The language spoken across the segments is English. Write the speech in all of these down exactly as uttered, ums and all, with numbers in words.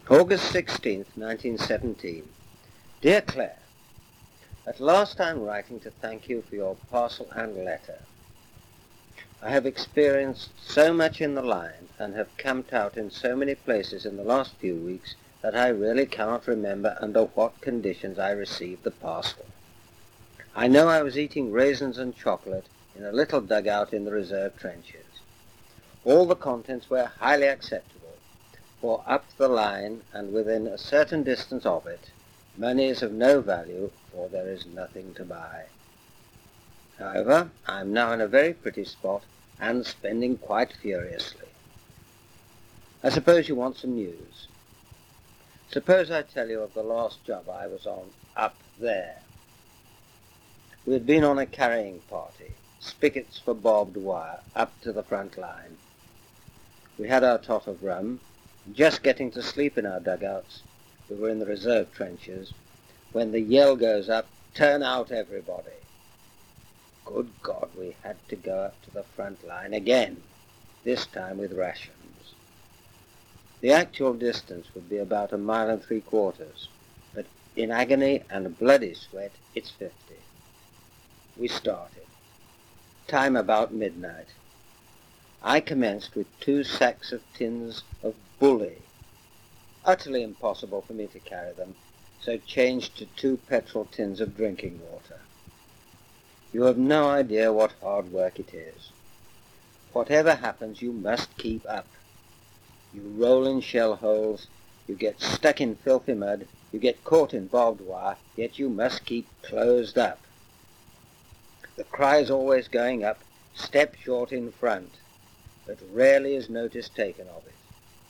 August sixteenth, nineteen seventeen. Dear Claire, at last I am writing to thank you for your parcel and letter. I have experienced so much in the line and have camped out in so many places in the last few weeks that I really cannot remember under what conditions I received the parcel. I know I was eating raisins and chocolate in a little dugout in the reserve trenches. All the contents were highly acceptable, for up the line and within a certain distance of it, money is of no value, for there is nothing to buy. However, I am now in a very pretty spot and spending quite furiously. I suppose you want some news. Suppose I tell you of the last job I was on up there. We had been on a carrying party, spigots for barbed wire, up to the front line. We had our tot of rum, just getting to sleep in our dugouts. We were in the reserve trenches, when the yell goes up, "Turn out everybody." Good God, we had to go up to the front line again, this time with rations. The actual distance would be about a mile and three quarters, but in agony and bloody sweat, it's fifty. We started. Time about midnight. I commenced with two sacks of tins of bully. Utterly impossible for me to carry them, so changed to two petrol tins of drinking water. You have no idea what hard work it is. Whatever happens, you must keep up. You roll in shell holes, you get stuck in filthy mud, you get caught in barbed wire, yet you must keep closed up. The cry is always going up, "Step short in front," but rarely is notice taken of it.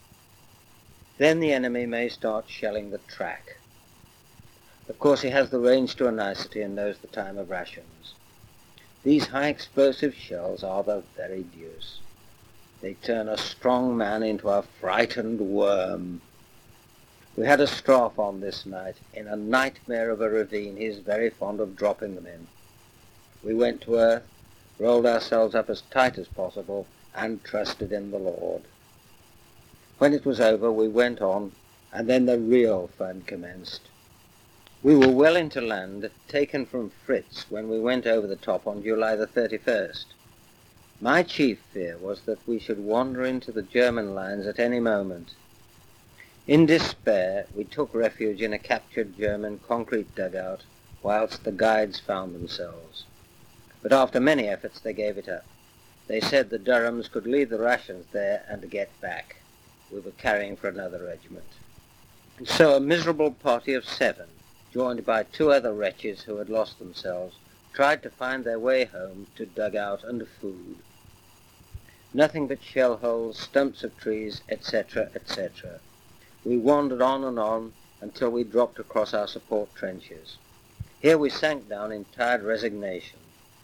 Then the enemy may start shelling the track. Of course he has the range to a nicety and knows the time of rations. These high-explosive shells are the very deuce. They turn a strong man into a frightened worm. We had a Strafe on this night, in a nightmare of a ravine he is very fond of dropping them in. We went to earth, rolled ourselves up as tight as possible, and trusted in the Lord. When it was over, we went on, and then the real fun commenced. We were well into land, taken from Fritz when we went over the top on July the thirty-first. My chief fear was that we should wander into the German lines at any moment. In despair, we took refuge in a captured German concrete dugout, whilst the guides found themselves. But after many efforts they gave it up. They said the Durhams could leave the rations there and get back. We were carrying for another regiment. And so a miserable party of seven, joined by two other wretches who had lost themselves, tried to find their way home to dugout and food. Nothing but shell holes, stumps of trees, et cetera, et cetera. We wandered on and on until we dropped across our support trenches. Here we sank down in tired resignation.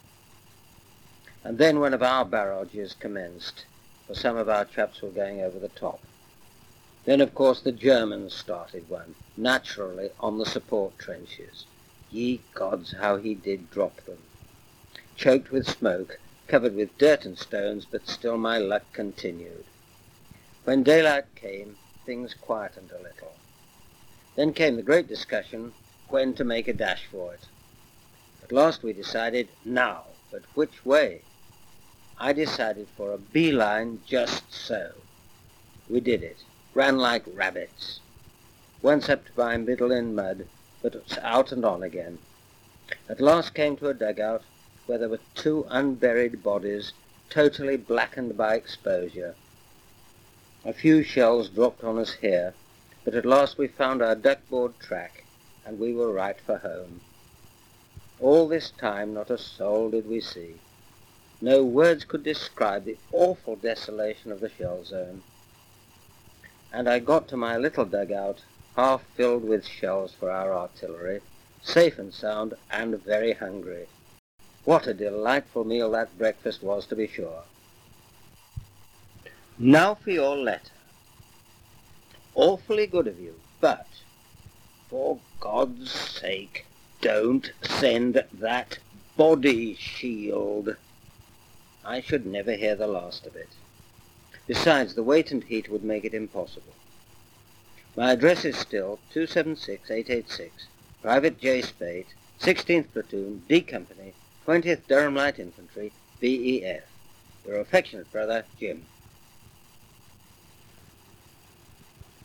And then one of our barrages commenced, for some of our chaps were going over the top. Then, of course, the Germans started one, naturally on the support trenches. Ye gods, how he did drop them. Choked with smoke, covered with dirt and stones, but still my luck continued. When daylight came, things quietened a little. Then came the great discussion when to make a dash for it. At last we decided, now, but which way? I decided for a beeline just so. We did it, ran like rabbits. Once up to my middle in mud, but it was out and on again. At last came to a dugout where there were two unburied bodies, totally blackened by exposure. A few shells dropped on us here, but at last we found our duckboard track, and we were right for home. All this time not a soul did we see. No words could describe the awful desolation of the shell zone. And I got to my little dugout, half filled with shells for our artillery, safe and sound, and very hungry. What a delightful meal that breakfast was, to be sure. Now for your letter. Awfully good of you, but, for God's sake, don't send that body shield. I should never hear the last of it. Besides, the weight and heat would make it impossible. My address is still two seven six eight eight six, Private J. Spate, sixteenth Platoon, D Company, twentieth Durham Light Infantry, B E F. Your affectionate brother, Jim.